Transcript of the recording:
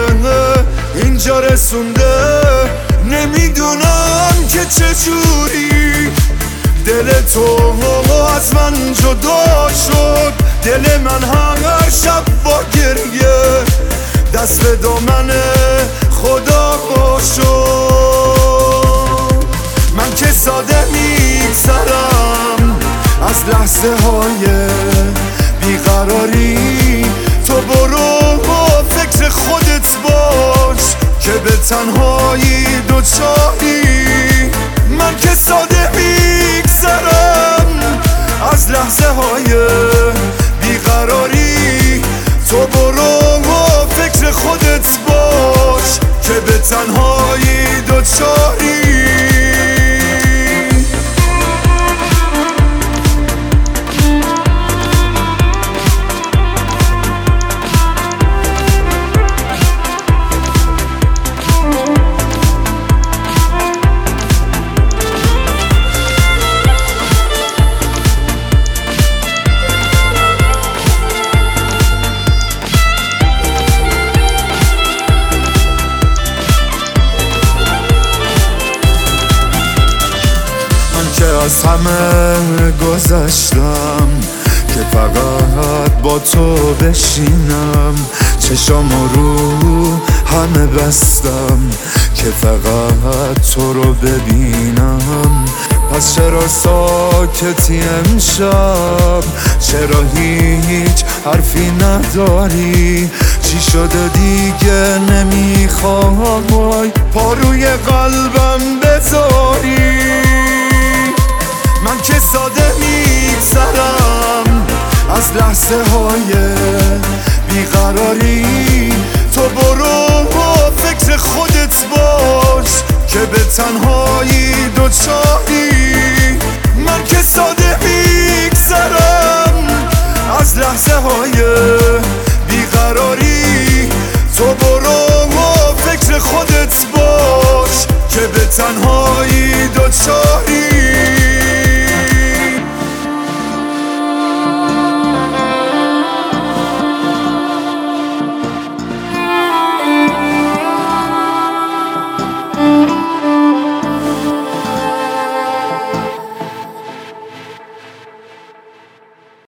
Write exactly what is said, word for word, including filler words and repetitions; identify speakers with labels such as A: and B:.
A: اینجا رسونده. نمیدونم که چجوری دل تو از من جدا شد. دل من هر شب با گریه دست به دامن خدا شد. من که ساده میگذرم از لحظه های بیقراری. تو برو با فکر خودت باش که به تنهایی دوچاری. من که ساده میگذرم از لحظه های بیقراری. تو برو با فکر خودت باش که به تنهایی دوچاری. که از همه گذشتم که فقط با تو بشینم. چشام رو همه بستم که فقط تو رو ببینم. پس چرا ساکتی امشب؟ چرا هیچ حرفی نداری؟ چی شده دیگه نمیخوای پا روی قلبم بذاری؟ من که ساده میگذرم از لحظه های بیقراری. تو برو با فکر خودت باش که به تنهایی دوچاری. من که ساده میگذرم از لحظه های بیقراری. تو برو با فکر خودت باش که به تنهایی دوچاری.